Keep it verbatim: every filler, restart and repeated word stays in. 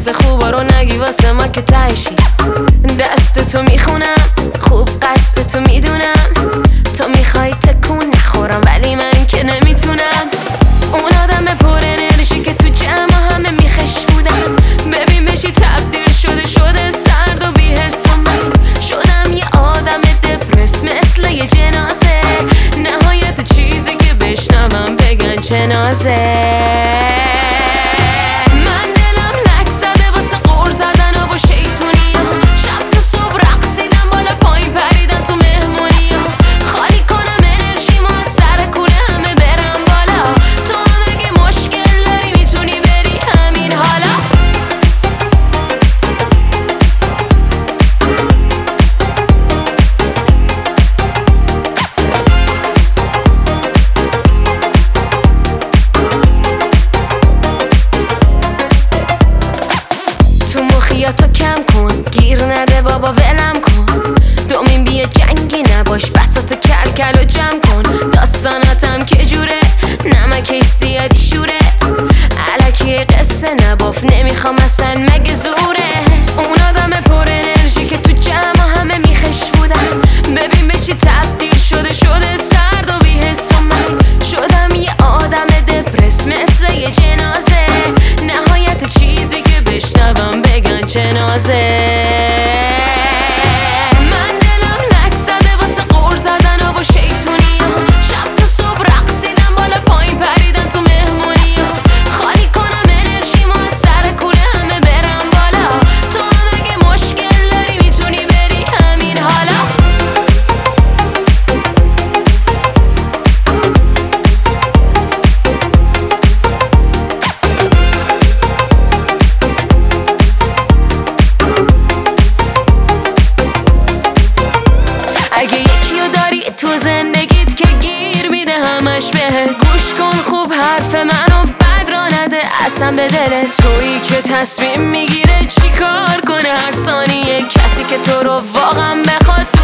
دست خوبا رو نگی واسه ما که تهشی. دست تو میخونم خوب قصد تو میدونم، تو میخوای تکون نخورم ولی من که نمیتونم. اون آدم پر انرژی که تو جمع همه میخش بودم، ببین بشی تبدیل شده شده سرد و بی‌حس و من شدم یه آدم دپرس مثل یه جنازه. نهایت چیزی که بشنوم بگن چه نازه. یا تو کم کن گیر نده بابا ولم کن، دومین بیه جنگی نباش بساط کل کل و جمع کن. داستاناتم که جوره نمکی زیادی شوره، علکی قصه نباف نمیخوام اصلا مگه زوره. اون آدم پر انرژی که تو جمع همه میخش بودن، ببین به چی تبدیل شده شده سرد و بی‌حس و من شدم یه آدم دپرس مثل یه جنازه. نهایت چیزی که بشنوم بگن چه نازه. اگه یکیو داری تو زندگیت که گیر میده همش بهت، گوش کن خوب حرف منو بد را نده اصلا به دلت. تویی که تصمیم میگیره چی کار کنه هر ثانیه، کسی که تو رو واقعا بخواد